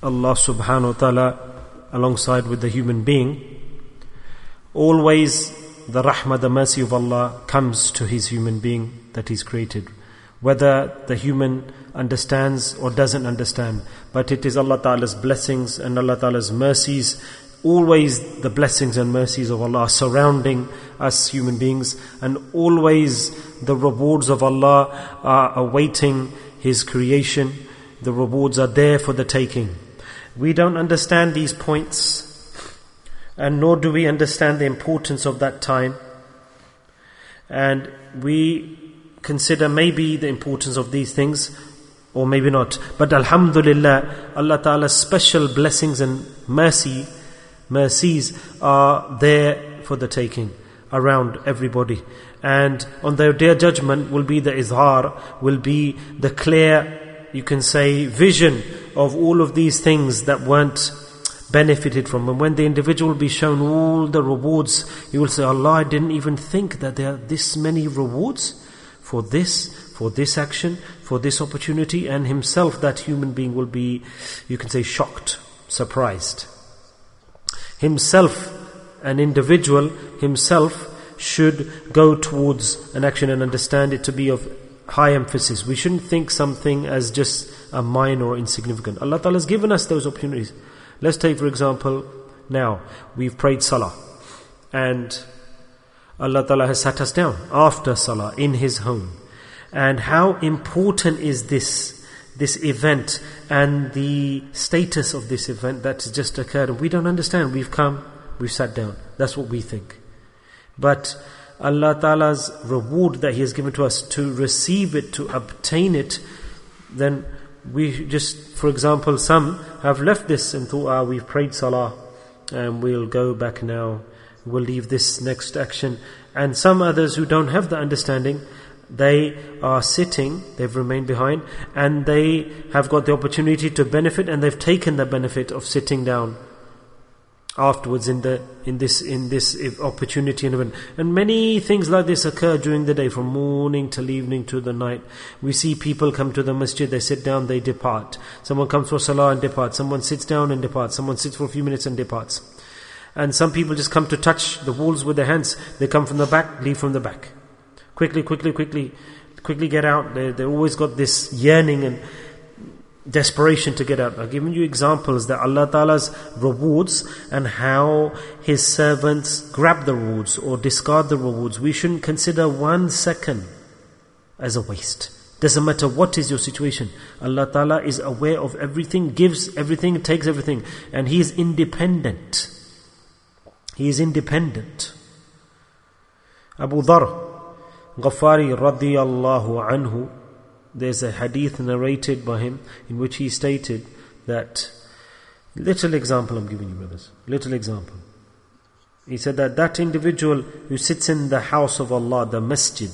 Allah subhanahu wa ta'ala alongside with the human being, always the rahmah, the mercy of Allah comes to his human being that he's created. Whether the human understands or doesn't understand, but it is Allah Ta'ala's blessings and Allah Ta'ala's mercies. Always the blessings and mercies of Allah are surrounding us human beings, and always the rewards of Allah are awaiting His creation. The rewards are there for the taking. We don't understand these points, and nor do we understand the importance of that time. And we consider maybe the importance of these things, or maybe not. But alhamdulillah, Allah Ta'ala's special blessings and mercies are there for the taking around everybody. And on their day of judgment will be the izhar, will be the clear, you can say, vision of all of these things that weren't benefited from. And when the individual will be shown all the rewards, he will say, Allah, I didn't even think that there are this many rewards for this action, for this opportunity. And himself, that human being, will be, you can say, shocked, surprised. Himself, an individual, himself should go towards an action and understand it to be of high emphasis. We shouldn't think something as just a minor or insignificant. Allah Ta'ala has given us those opportunities. Let's take, for example, now we've prayed salah, and Allah Ta'ala has sat us down after salah in His home. And how important is this event and the status of this event that has just occurred? And we don't understand. We've come, we've sat down. That's what we think. But Allah Ta'ala's reward that He has given to us, to receive it, to obtain it, then we just, for example, some have left this and thought, we've prayed salah and we'll go back now, we'll leave this next action. And some others who don't have the understanding, they are sitting, they've remained behind, and they have got the opportunity to benefit, and they've taken the benefit of sitting down afterwards in this opportunity and event. And many things like this occur during the day, from morning till evening to the night. We see people come to the masjid, they sit down, they depart. Someone comes for salah and departs. Someone sits down and departs. Someone sits for a few minutes and departs. And some people just come to touch the walls with their hands. They come from the back, leave from the back. Quickly get out. They always got this yearning and desperation to get out. I've given you examples that Allah Ta'ala's rewards and how His servants grab the rewards or discard the rewards. We shouldn't consider 1 second as a waste. Doesn't matter what is your situation. Allah Ta'ala is aware of everything, gives everything, takes everything. And He is independent. He is independent. Abu Dharr Ghafari radiyallahu anhu, there's a hadith narrated by him in which he stated that, little example I'm giving you, brothers, little example. He said that individual who sits in the house of Allah, the masjid,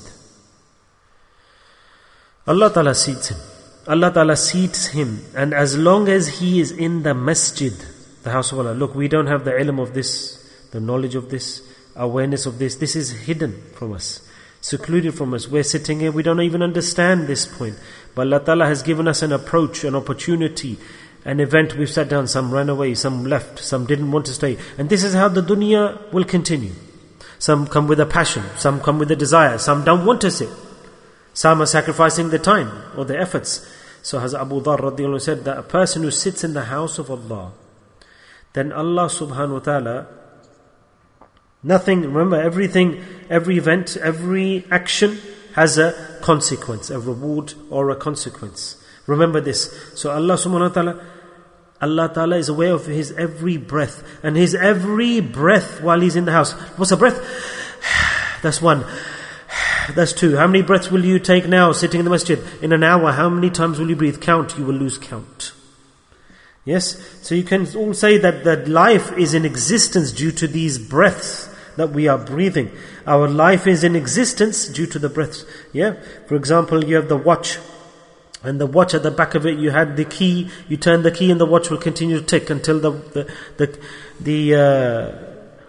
Allah Ta'ala seats him. Allah Ta'ala seats him, and as long as he is in the masjid, the house of Allah, look, we don't have the ilm of this, the knowledge of this, awareness of this. This is hidden from us, secluded from us. We're sitting here, we don't even understand this point. But Allah Ta'ala has given us an approach, an opportunity, an event. We've sat down, some ran away, some left, some didn't want to stay. And this is how the dunya will continue. Some come with a passion, some come with a desire, some don't want to sit. Some are sacrificing their time or their efforts. So Hazrat Abu Dharr radiyallahu anhu said that a person who sits in the house of Allah, then Allah subhanahu wa ta'ala, nothing, remember, everything, every event, every action has a consequence, a reward or a consequence. Remember this. So Allah subhanahu wa ta'ala, Allah ta'ala is aware of His every breath. And His every breath while He's in the house. What's a breath? That's one. That's two. How many breaths will you take now sitting in the masjid? In an hour, how many times will you breathe? Count. You will lose count. Yes? So you can all say that life is in existence due to these breaths that we are breathing. Our life is in existence due to the breaths. Yeah? For example, you have the watch. And the watch, at the back of it, you had the key. You turn the key and the watch will continue to tick until the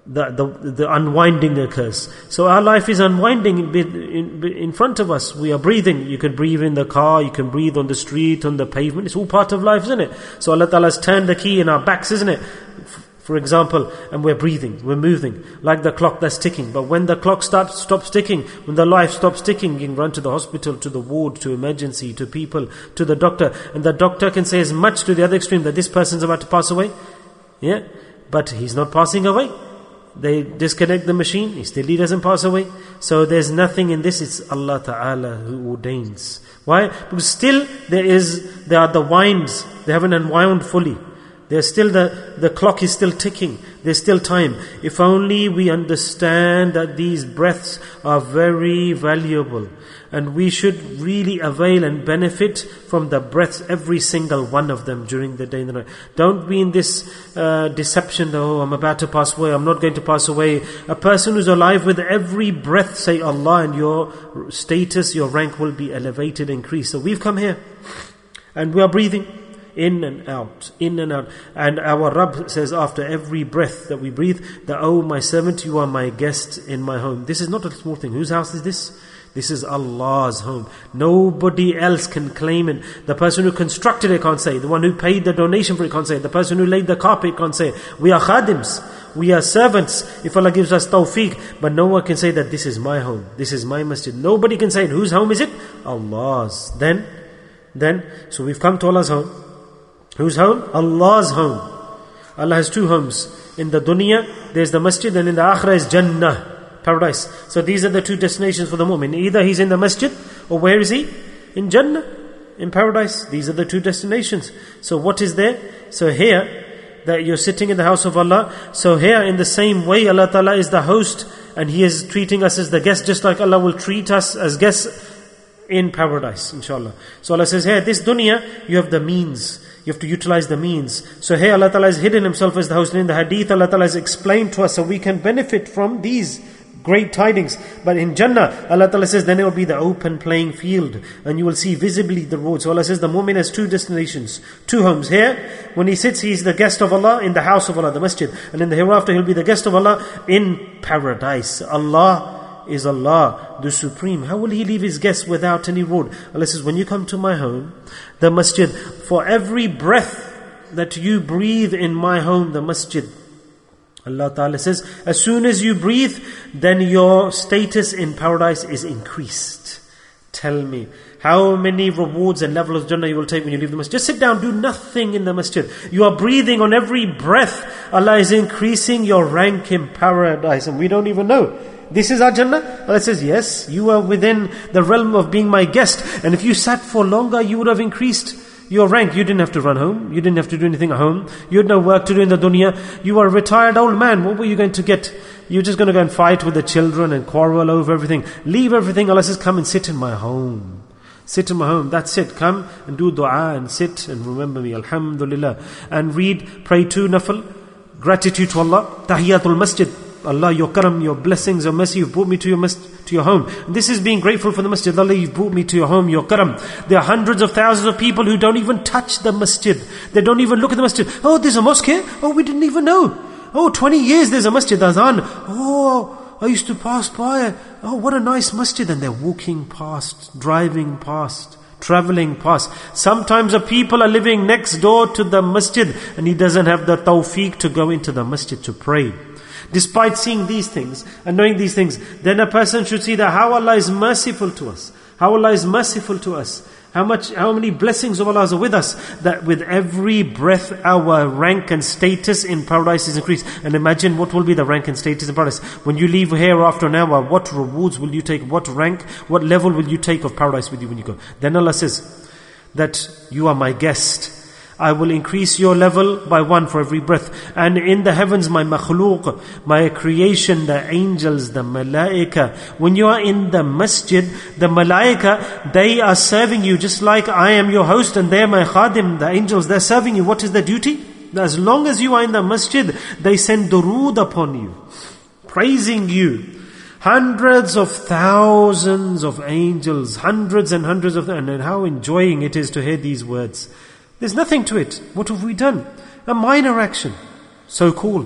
the unwinding occurs. So our life is unwinding in front of us. We are breathing. You can breathe in the car, you can breathe on the street, on the pavement. It's all part of life, isn't it? So Allah Ta'ala has turned the key in our backs, isn't it? For example, and we're breathing, we're moving, like the clock that's ticking. But when the clock stops ticking, when the life stops ticking, you can run to the hospital, to the ward, to emergency, to people, to the doctor. And the doctor can say as much to the other extreme that this person's about to pass away. Yeah, but he's not passing away. They disconnect the machine, he doesn't pass away. So there's nothing in this, it's Allah Ta'ala who ordains. Why? Because still there are the winds, they haven't unwound fully. There's still the clock is still ticking. There's still time. If only we understand that these breaths are very valuable. And we should really avail and benefit from the breaths, every single one of them during the day and the night. Don't be in this deception, oh, I'm about to pass away, I'm not going to pass away. A person who's alive, with every breath say Allah, and your status, your rank will be elevated, increased. So we've come here and we are breathing in and out, in and out. And our Rabb says after every breath that we breathe, that, oh my servant, you are my guest in my home. This is not a small thing. Whose house is this? This is Allah's home. Nobody else can claim it. The person who constructed it can't say it. The one who paid the donation for it can't say it. The person who laid the carpet can't say it. We are khadims. We are servants. If Allah gives us tawfiq. But no one can say that this is my home. This is my masjid. Nobody can say it. Whose home is it? Allah's. Then, so we've come to Allah's home. Whose home? Allah's home. Allah has two homes. In the dunya, there's the masjid, and in the akhirah is Jannah, paradise. So these are the two destinations for the mu'min. Either he's in the masjid, or where is he? In Jannah, in paradise. These are the two destinations. So what is there? So here, that you're sitting in the house of Allah. So here, in the same way, Allah Ta'ala is the host, and He is treating us as the guest, just like Allah will treat us as guests in paradise, inshallah. So Allah says here, this dunya, you have the means. You have to utilize the means. So here Allah Ta'ala has hidden Himself as the host. In the hadith, Allah Ta'ala has explained to us so we can benefit from these great tidings. But in Jannah, Allah Ta'ala says, then it will be the open playing field, and you will see visibly the road. So Allah says the mu'min has two destinations, two homes. Here, when he sits, he is the guest of Allah in the house of Allah, the masjid. And in the hereafter, he'll be the guest of Allah in paradise. Allah is Allah, the Supreme. How will He leave His guests without any reward? Allah says, when you come to my home, the masjid, for every breath that you breathe in my home, the masjid, Allah Ta'ala says, as soon as you breathe, then your status in paradise is increased. Tell me, how many rewards and levels of Jannah you will take when you leave the masjid? Just sit down, do nothing in the masjid. You are breathing on every breath. Allah is increasing your rank in paradise, and we don't even know. This is our Jannah? Allah says, yes, you are within the realm of being my guest. And if you sat for longer, you would have increased your rank. You didn't have to run home. You didn't have to do anything at home. You had no work to do in the dunya. You are a retired old man. What were you going to get? You're just going to go and fight with the children and quarrel over everything. Leave everything. Allah says, come and sit in my home. Sit in my home. That's it. Come and do dua and sit and remember me. Alhamdulillah. And pray two nafil. Gratitude to Allah. Tahiyatul masjid. Allah, your karam, your blessings, your mercy, you've brought me to your home. And this is being grateful for the masjid. Allah, you've brought me to your home, your karam. There are hundreds of thousands of people who don't even touch the masjid. They don't even look at the masjid. Oh, there's a mosque here? Oh, we didn't even know. Oh, 20 years there's a masjid, Azan. Oh, I used to pass by. Oh, what a nice masjid. And they're walking past, driving past, traveling past. Sometimes the people are living next door to the masjid, and he doesn't have the tawfiq to go into the masjid to pray. Despite seeing these things and knowing these things, then a person should see that how Allah is merciful to us. How Allah is merciful to us. How many blessings of Allah are with us. That with every breath our rank and status in paradise is increased. And imagine what will be the rank and status in paradise. When you leave here after an hour, what rewards will you take? What rank, what level will you take of paradise with you when you go? Then Allah says that you are my guest. I will increase your level by one for every breath. And in the heavens, my makhluq, my creation, the angels, the malaika. When you are in the masjid, the malaika, they are serving you just like I am your host and they are my khadim, the angels, they're serving you. What is their duty? As long as you are in the masjid, they send durood upon you, praising you. Hundreds of thousands of angels, hundreds and hundreds of them. And how enjoying it is to hear these words. There's nothing to it. What have we done? A minor action, so-called.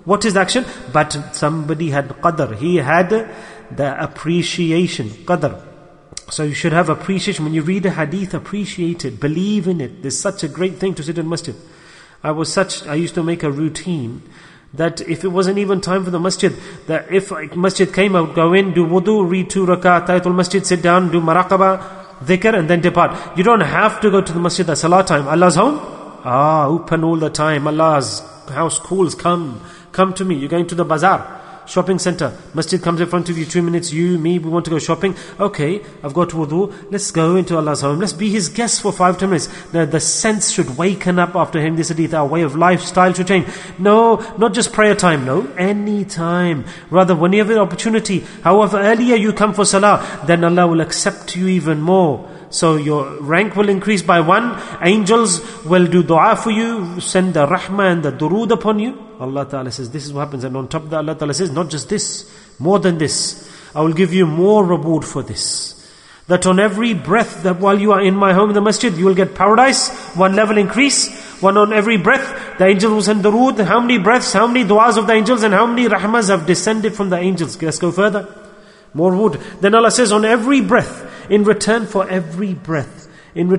What is the action? But somebody had qadr. He had the appreciation, qadr. So you should have appreciation. When you read a hadith, appreciate it, believe in it. There's such a great thing to sit in masjid. I used to make a routine that if it wasn't even time for the masjid, that if masjid came, I would go in, do wudu, read 2 rakat, tahiyatul masjid, sit down, do maraqabah, dhikr, and then depart. You don't have to go to the masjid at salah time. Allah's home? Open all the time. Allah's house calls, come to me. You're going to the bazaar, shopping center. Masjid comes in front of you, 2 minutes, you, me, we want to go shopping. Okay, I've got wudu. Let's go into Allah's home. Let's be His guests for 5-10 minutes. The sense should waken up after hearing this hadith. Our way of lifestyle should change. No, not just prayer time. No, any time. Rather, when you have an opportunity, however earlier you come for salah, then Allah will accept you even more. So your rank will increase by 1. Angels will do dua for you, send the rahmah and the durood upon you. Allah Ta'ala says, this is what happens. And on top of that, Allah Ta'ala says, not just this, more than this. I will give you more reward for this. That on every breath, that while you are in my home in the masjid, you will get paradise, 1 level increase. 1 on every breath, the angels will send durood. How many breaths, how many du'as of the angels, and how many rahmahs have descended from the angels. Let's go further. More reward. Then Allah says, on every breath, in return for every breath,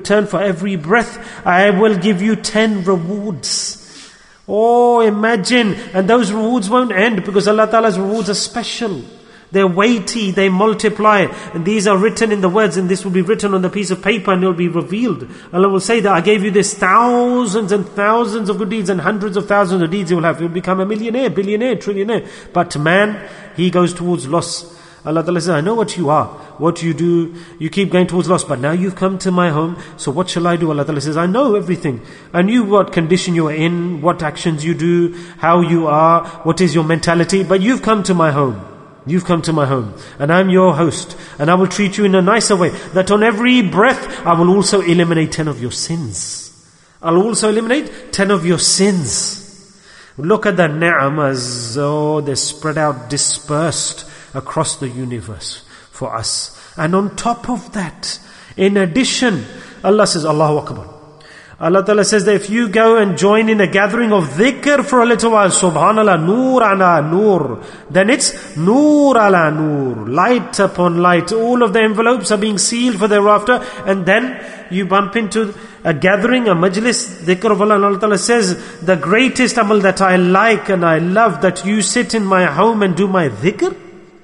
I will give you 10 rewards. Oh, imagine. And those rewards won't end, because Allah Ta'ala's rewards are special. They're weighty, they multiply. And these are written in the words, and this will be written on the piece of paper, and it will be revealed. Allah will say that I gave you this thousands and thousands of good deeds, and hundreds of thousands of deeds you will have. You'll become a millionaire, billionaire, trillionaire. But man, he goes towards loss. Allah Ta'ala says, I know what you are, what you do, you keep going towards loss, but now you've come to my home, so what shall I do? Allah Ta'ala says, I know everything. I knew what condition you are in, what actions you do, how you are, what is your mentality, but you've come to my home. You've come to my home, and I'm your host, and I will treat you in a nicer way, that on every breath, I will also eliminate 10 of your sins. I'll also eliminate 10 of your sins. Look at the ni'mas, they're spread out, dispersed across the universe for us. And on top of that, in addition, Allah says, Allahu Akbar. Allah Ta'ala says that if you go and join in a gathering of dhikr for a little while, subhanallah, nur ala nur, then it's nur ala nur, light upon light. All of the envelopes are being sealed for thereafter, and then you bump into a gathering, a majlis, dhikr of Allah, and Allah Ta'ala says, the greatest amal that I like and I love, that you sit in my home and do my dhikr.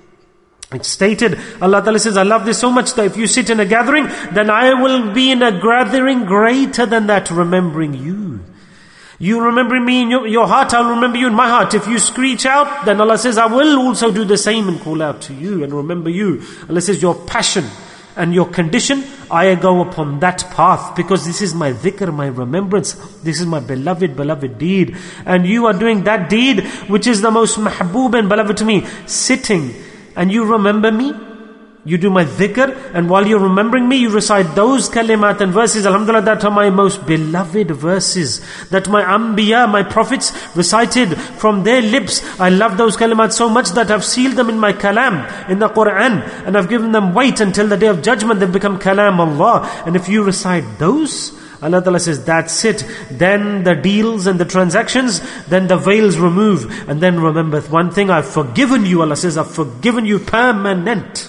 It's stated, Allah Ta'ala says, I love this so much that if you sit in a gathering, then I will be in a gathering greater than that, remembering you. You remembering me in your heart, I'll remember you in my heart. If you screech out, then Allah says, I will also do the same and call out to you and remember you. Allah says, your passion and your condition, I go upon that path, because this is my dhikr, my remembrance. This is my beloved deed. And you are doing that deed, which is the most mahboob and beloved to me. Sitting, and you remember me, you do my dhikr, and while you're remembering me, you recite those kalimat and verses, alhamdulillah, that are my most beloved verses, that my anbiya, my prophets recited from their lips. I love those kalimat so much that I've sealed them in my kalam, in the Quran, and I've given them weight until the day of judgment. They've become kalam Allah. And if you recite those, Allah Ta'ala says, that's it. Then the deals and the transactions, then the veils remove. And then remember one thing, I've forgiven you. Allah says, I've forgiven you permanent.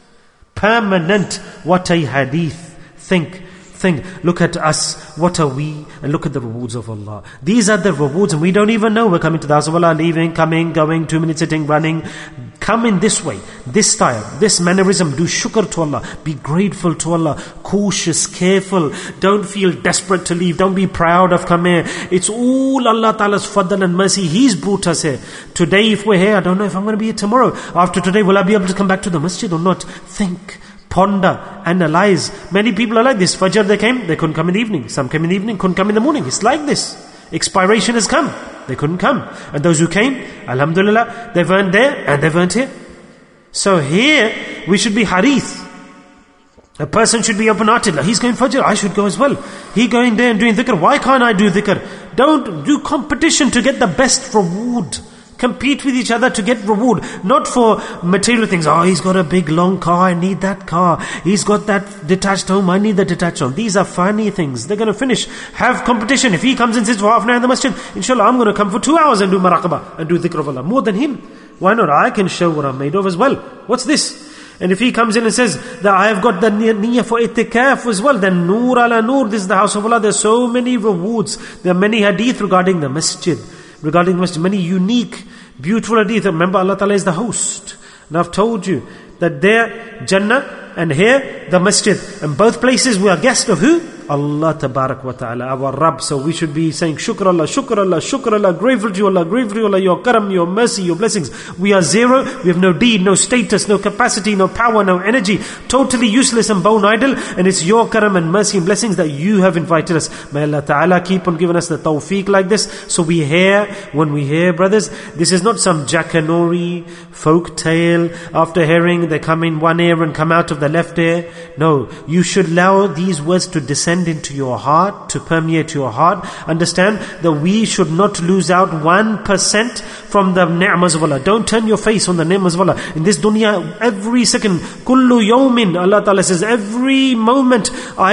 Permanent. What a hadith. Think. Look at us. What are we? And look at the rewards of Allah. These are the rewards, and we don't even know. We're coming to the house of Allah, leaving, coming, going, 2 minutes sitting, running. Come in this way, this style, this mannerism. Do shukr to Allah. Be grateful to Allah. Cautious, careful. Don't feel desperate to leave. Don't be proud of come here. It's all Allah Ta'ala's fadl and mercy. He's brought us here. Today, if we're here, I don't know if I'm going to be here tomorrow. After today, will I be able to come back to the masjid or not? Think. Ponder, analyze. Many people are like this. Fajr they came, they couldn't come in the evening. Some came in the evening, couldn't come in the morning. It's like this. Expiration has come, they couldn't come. And those who came, alhamdulillah, they weren't there and they weren't here. So here, we should be harith. A person should be open-hearted. He's going Fajr, I should go as well. He going there and doing dhikr. Why can't I do dhikr? Don't do competition to get the best reward. Compete with each other to get reward. Not for material things. Oh, he's got a big long car, I need that car. He's got that detached home, I need the detached home. These are funny things. They're going to finish. Have competition. If he comes and sits for half an hour in the masjid, inshallah, I'm going to come for 2 hours and do maraqabah and do dhikr of Allah. More than him. Why not? I can show what I'm made of as well. What's this? And if he comes in and says that I have got the niyyah for itikaf as well, then nur ala nur, this is the house of Allah. There's so many rewards. There are many hadith regarding the masjid. Regarding the masjid, many unique, beautiful hadith. Remember, Allah Ta'ala is the host. And I've told you that there, Jannah, and here, the masjid. And both places we are guests of who? Allah Tabarak wa Ta'ala, our Rabb. So we should be saying, Shukr Allah, Shukr Allah, Shukr Allah, grateful to you Allah, grateful to you Allah, your karam, your mercy, your blessings. We are zero, we have no deed, no status, no capacity, no power, no energy, totally useless and bone idle, and it's your karam and mercy and blessings that you have invited us. May Allah Ta'ala keep on giving us the tawfiq like this. So we hear, when we hear, brothers, this is not some Jackanory folk tale. After hearing, they come in one ear and come out of the left ear. No, you should allow these words to descend into your heart, to permeate your heart. Understand that we should not lose out 1% from the ni'mas of Allah. Don't turn your face on the ni'mas of Allah. In this dunya, every second, kullu yawmin, Allah Ta'ala says, every moment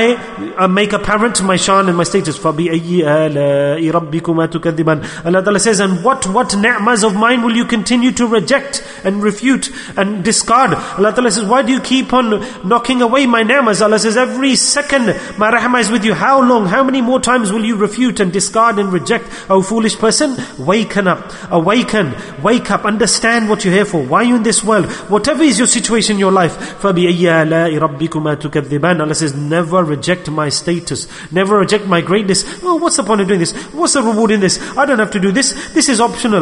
I make apparent my shan and my status. فَبِأَيِّ آلَاءِ رَبِّكُمَا تُكَذِّبَانِ. Allah Ta'ala says, and what ni'mas of mine will you continue to reject and refute and discard? Allah Ta'ala says, why do you keep on knocking away my ni'mas? Allah says, every second my rahmah is with you. How long? How many more times will you refute and discard and reject? Oh foolish person, waken up, awaken, wake up, understand what you're here for. Why are you in this world? Whatever is your situation in your life, فَبِأَيِّ آلَاءِ رَبِّكُمَا تُكَذِّبَانِ. Allah says, never reject my status, never reject my greatness. Oh, what's the point of doing this? What's the reward in this? I don't have to do this. This is optional.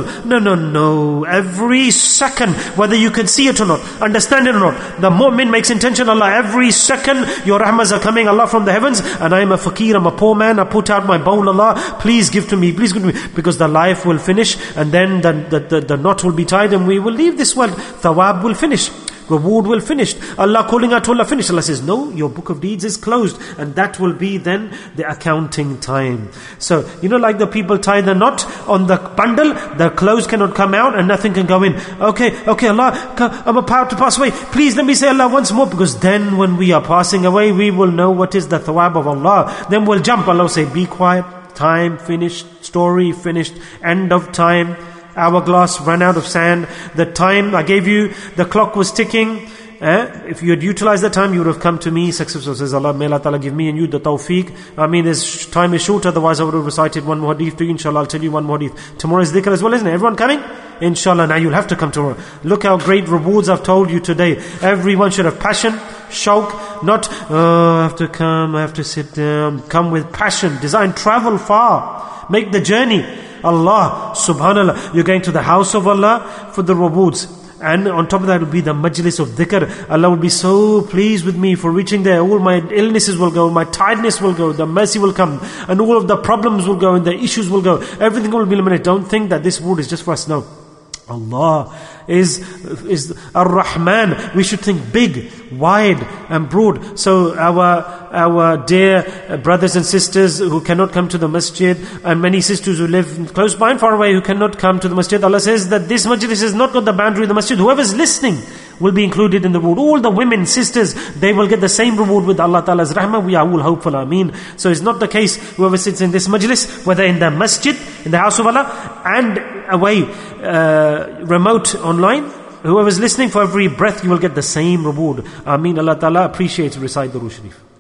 No. Every second, whether you can see it or not, understand it or not, the mu'min makes intention, Allah, every second your rahmahs are coming, Allah, from the heavens, and I am a fakir, I'm a poor man, I put out my bowl, Allah, please give to me, please give to me, because the life will finish, and then the knot will be tied, and we will leave this world. Thawab will finish, reward will finish, Allah calling out to Allah finish. Allah says, no, your book of deeds is closed, and that will be then the accounting time. So, like the people tie the knot on the bundle, the clothes cannot come out and nothing can go in. Okay, Allah, I'm about to pass away. Please let me say Allah once more, because then when we are passing away, we will know what is the thawab of Allah. Then we'll jump. Allah will say, be quiet, time finished, story finished, end of time. Hourglass ran out of sand. The time I gave you, the clock was ticking. If you had utilized the time, you would have come to me. Successful says Allah, may Allah Ta'ala give me and you the tawfiq. This time is short, otherwise I would have recited one more hadith to you. Inshallah, I'll tell you one more hadith. Tomorrow is dhikr as well, isn't it? Everyone coming? Inshallah, now you'll have to come tomorrow. Look how great rewards I've told you today. Everyone should have passion, shauq, not, I have to come, I have to sit down. Come with passion, design, travel far, make the journey. Allah, subhanallah, you're going to the house of Allah for the rewards. And on top of that will be the majlis of dhikr. Allah will be so pleased with me for reaching there. All my illnesses will go, my tiredness will go, the mercy will come, and all of the problems will go, and the issues will go. Everything will be eliminated. Don't think that this reward is just for us. No. Allah is Ar-Rahman. We should think big, wide and broad. So our dear brothers and sisters who cannot come to the masjid, and many sisters who live close by and far away who cannot come to the masjid, Allah says that this majlis has not got the boundary of the masjid. Whoever is listening will be included in the reward. All the women, sisters, they will get the same reward with Allah Ta'ala's rahmah. We are all hopeful, ameen. So it's not the case whoever sits in this majlis, whether in the masjid, in the house of Allah, and away, remote, online, whoever is listening, for every breath you will get the same reward. Ameen. Allah Ta'ala appreciates, recite the Durood Sharif.